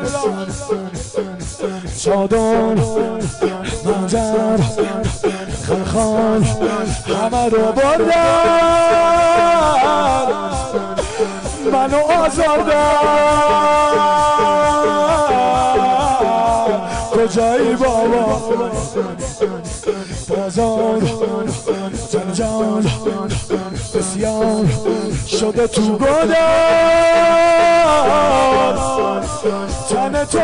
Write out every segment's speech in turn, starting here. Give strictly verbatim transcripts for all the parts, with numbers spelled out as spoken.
چادر منظر خلخال همه رو بردن منو آزاردن کجایی بابا بازار جنجال بسیار شده تو گدار تن تو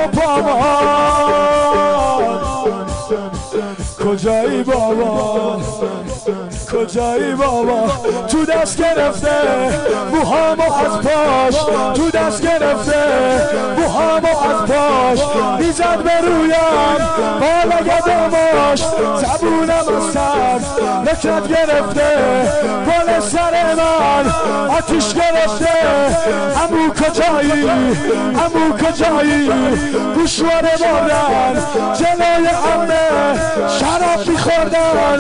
پامان کجایی بابا کجایی بابا تو دست گرفته موهامو از پاش تو دست گرفته موهامو از پاش میزد به رویم بالا گداماش زبونم از سر نکرد گرفته گل سر من آتیش گرفته امو کجایی امو کجایی گوشواره بردن جلوی عمه شراب میخوردن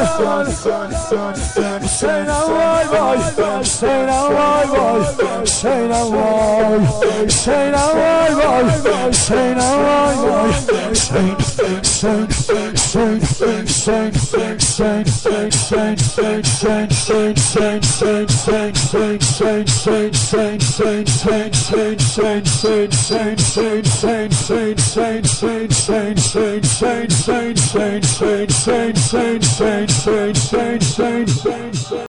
حسینم وای وای حسینم وای وای حسینم وای حسینم وای وای حسینم وای وای حسین حسین حسین حسین حسین حسین حسین حسین حسین